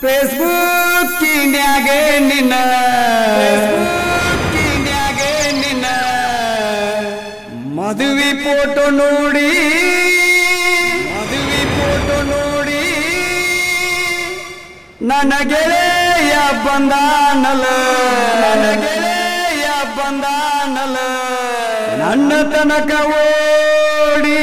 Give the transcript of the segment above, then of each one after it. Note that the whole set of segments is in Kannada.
ಫೇಸ್ಬುಕ್ಕಿನ್ಯಾಗೆ ನಿನ್ನ ಮದುವೆ ಫೋಟೋ ನೋಡಿ ನನ್ನ ಗೆಳೆಯ ಬಂದಾನಲ ನನ್ನ ತನಕ ಓಡಿ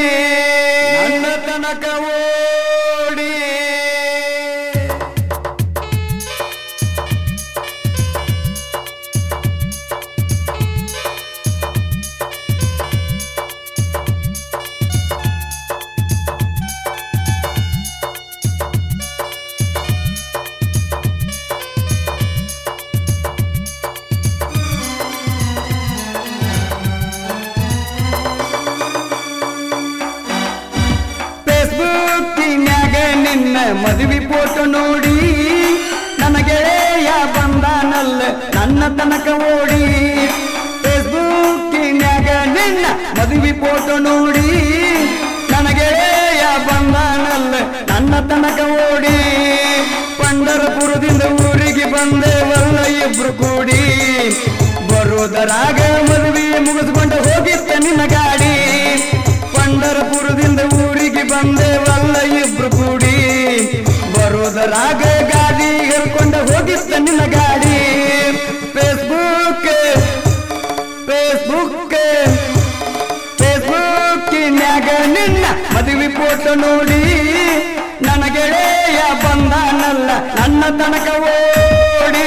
ನಿನ್ನ ಮದುವೆ ಫೋಟೋ ನೋಡಿ ನನ್ನ ಗೆಳೆಯ ಬಂದಾನಲ್ಲ ನನ್ನ ತನಕ ಓಡಿ ಫೇಸ್ಬುಕ್ಕಿನ್ಯಾಗ ನಿನ್ನ ಮದುವೆ ಫೋಟೋ ನೋಡಿ ನನ್ನ ಗೆಳೆಯ ಬಂದಾನಲ್ಲ ನನ್ನ ತನಕ ಓಡಿ ಪಂಡರಪುರದಿಂದ ಊರಿಗೆ ಬಂದೇವಲ್ಲ ಇಬ್ರು ಕೂಡಿ ಬರೋದರಾಗ ಮದುವೆ ಮುಗಿಸ್ಕೊಂಡು ಹೋಗಿದ್ದೆ ನಿನ್ನ ಗಾಡಿ ಪಂಡರಪುರದಿಂದ ಊರಿಗೆ ಬಂದೇವಲ್ಲ ಇಬ್ರು ಕೂಡಿ ಬರೋದರಾಗ ಗಾಡಿ ಹೇಳ್ಕೊಂಡು ಹೋಗಿದ್ದ ನಿನ್ನ ಗಾಡಿ ಫೇಸ್ಬುಕ್ಕಿನ್ಯಾಗ ನಿನ್ನ ಮದುವೆ ಫೋಟೋ ನೋಡಿ ನನ್ನ ಗೆಳೆಯ ಬಂದಾನಲ್ಲ ನನ್ನ ತನಕ ಓಡಿ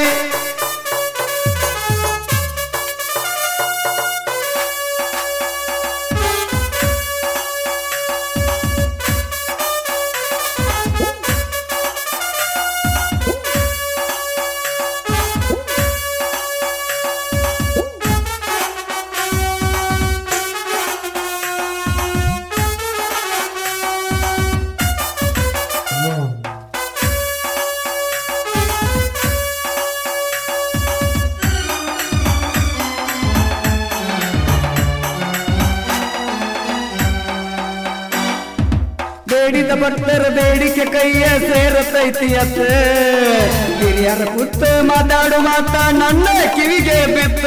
ಬೇಡಿದ ಭಕ್ತರ ಬೇಡಿಕೆ ಕೈಯ ಸೇರತೈತಿ ಅತ್ತ ಹಿರಿಯರ ಪುತ್ತ ಮಾತಾಡು ಮಾತ ನನ್ನ ಕಿವಿಗೆ ಬಿತ್ತ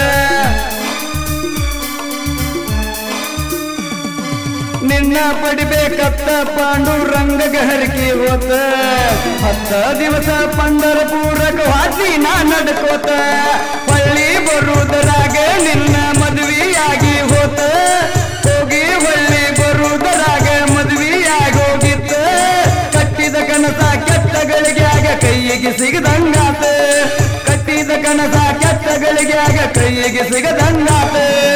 ನಿನ್ನ ಪಡಿಬೇಕತ್ತ ಪಾಂಡುರಂಗ ಹರಕಿ ಹೋತ 10 ದಿವಸ ಪಂಡರಪುರಕ್ಕೆ ಹಾಕಿ ನಾ ನಡ್ಕೋತ ಹೊಳ್ಳಿ ಬರುವುದರಾಗ ನಿನ್ನ ಮದುವೆಯಾಗಿ ಹೋತ ಹೋಗಿ ಹೊಳ್ಳಿ ಬರುವುದರಾಗ ಮದುವೆಯಾಗೋಗಿತ್ತ ಕಟ್ಟಿದ ಕನಸ ಕೆಟ್ಟಗಳಿಗೆ ಆಗ ಕೈಯಿಗೆ ಸಿಗದಂಗಾತ ಕಟ್ಟಿದ ಕನಸ ಕೆಟ್ಟಗಳಿಗೆ ಆಗ ಕೈಯಿಗೆ ಸಿಗದಂಗಾತ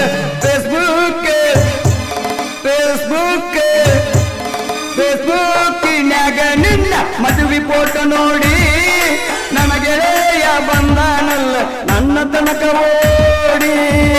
ಫೇಸ್ಬುಕ್ಕಿನ್ಯಾಗ ನಿನ್ನ ಮದುವೆ ಫೋಟೋ ನೋಡಿ ನನ್ನ ಗೆಳೆಯ ಬಂದಾನಲ್ಲ ನನ್ನ ತನಕ ಓಡಿ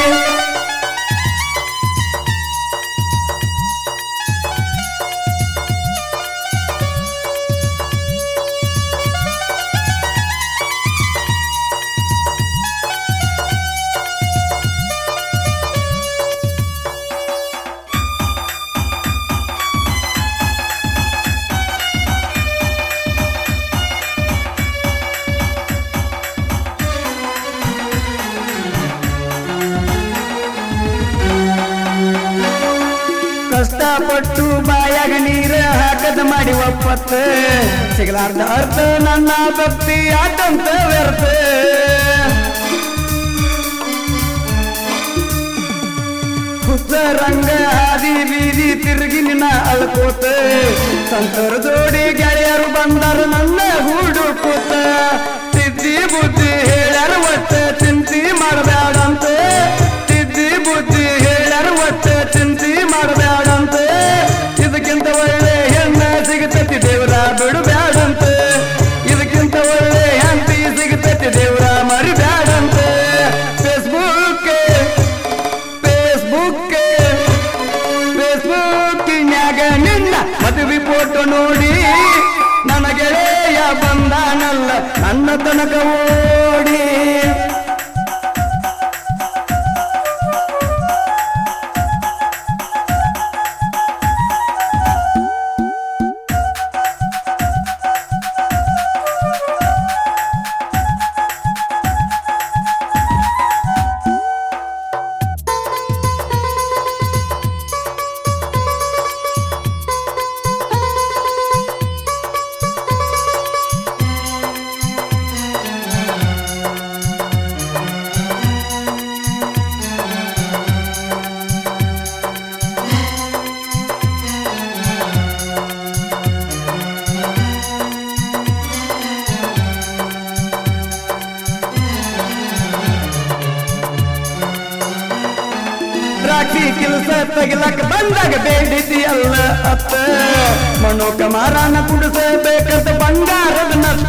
ಕಷ್ಟಪಟ್ಟು ಬಾಯಾಗ ನೀರ ಹಾಕದ ಮಾಡಿ ಒಪ್ಪತ್ತ ಸಿಗಲಾರ್ದ ಅರ್ಥ ನನ್ನ ಭಕ್ತಿ ಆಟಂತ ವ್ಯರ್ಥ ರಂಗ ಹಾದಿ ಬೀದಿ ತಿರುಗಿ ನಿನ್ನ ಅಳ್ಕೋತ ಸಂತರ ಜೋಡಿ ಗೆಳೆಯರು ಬಂದಾರ ನನ್ನ ಹೂಡು ಕೂತ ತಿದ್ದಿ ಬುದ್ಧಿ ಹೇಳ್ಯಾರ ಒಟ್ಟ ಚಿಂತಿ ಮಾಡಬೇಡಂತ ತಿದ್ದಿ ಬುದ್ಧಿ ಹೇಳ್ಯಾರ ಒಟ್ಟ ಚಿಂತಿ ಮಾಡಬೇಡಂತ ಇದಕ್ಕಿಂತ ಒಳ್ಳೆ ಹೆಣ್ಣ ಸಿಗತೈತಿ ದೇವರ ಬಿಡಬೇಡಂತ ಇದಕ್ಕಿಂತ ಒಳ್ಳೆ ಹೆಂಡತಿ ಸಿಗತೈತಿ ದೇವರ ಮರಿಬೇಡಂತ ಫೇಸ್ಬುಕ್ಕಿನ್ಯಾಗ ನಿನ್ನ ಮದುವೆ ಫೋಟೋ ನೋಡಿ ನನ್ನ ಗೆಳೆಯ ಬಂದಾನಲ್ಲ ನನ್ನ ತನಕ ಓಡಿ ದಿವಸ ತಗಿಲಕ್ಕ ಬಂದಾಗ ಬೇಡಿತಿ ಅಲ್ಲ ಅತ್ತ ಮನೋಕ ಮಾರಾನ ಕುಡಿಸಬೇಕಂತ ಬಂಗಾರದ ನತ್ತ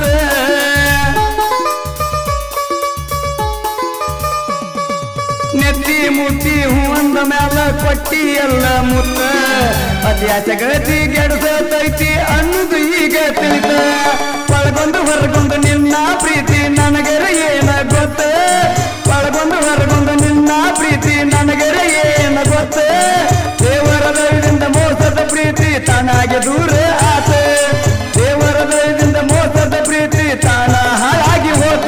ನೆತ್ತಿ ಮುಟ್ಟಿ ಹೂವಂದ ಮ್ಯಾಲ ಕೊಟ್ಟಿ ಎಲ್ಲ ಮುತ್ತ ಅತ್ಯಾಚ ಗತಿ ಗೆಡಸತೈತಿ ಅನ್ನೋದು ಈಗ ತಿಳಿತ ಒಳಗೊಂದು ಹೊರಗೊಂದು ನಿನ್ನ ಪ್ರೀತಿ ನನಗರ ಏನ ಗೊತ್ತ ಒಳಗೊಂದು ಹೊರಗೊಂದು ನಿನ್ನ ಪ್ರೀತಿ ನನಗರ ಏನ ಗೊತ್ತ ದೇವರ ದಯದಿಂದ ಮೋಸದ ಪ್ರೀತಿ ತಾನಾಗಿ ದೂರ ಆತ ದೇವರ ದಯದಿಂದ ಮೋಸದ ಪ್ರೀತಿ ತಾನ ಹಾಳಾಗಿ ಹೋತ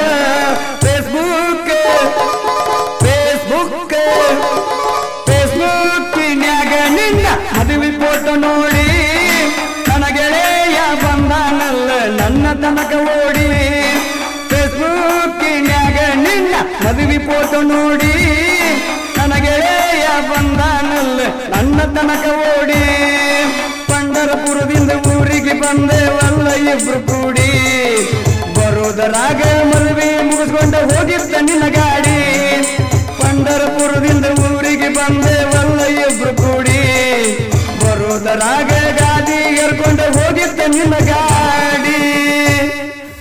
ಫೇಸ್ಬುಕ್ಕಿನ್ಯಾಗ ನಿನ್ನ ಮದುವೆ ಫೋಟೋ ನೋಡಿ ನನ್ನ ಗೆಳೆಯ ಬಂದಾನಲ್ಲ ನನ್ನ ತನಕ ಓಡಿ ಫೇಸ್ಬುಕ್ಕಿನ್ಯಾಗ ನಿನ್ನ ಮದುವೆ ಫೋಟೋ ನೋಡಿ ನನ್ನ ಗೆಳೆಯ ಬಂದಾನಲ್ಲ ನನ್ನ ತನಕ ಓಡಿ ಪಂಡರಪುರದಿಂದ ಊರಿಗೆ ಬಂದೇವಲ್ಲ ಇಬ್ರು ಕೂಡಿ ಬರೋದರಾಗ ಮದುವೆ ಮುಗಿಸ್ಕೊಂಡು ಹೋಗಿದ್ದ ನಿನ್ನ ಗಾಡಿ ಪಂಡರಪುರದಿಂದ ಊರಿಗೆ ಬಂದೇವಲ್ಲ ಇಬ್ರು ಕೂಡಿ ಬರೋದರಾಗ ಗಾದಿ ಏರ್ಕೊಂಡು ಹೋಗಿದ್ದ ನಿನ್ನ ಗಾಡಿ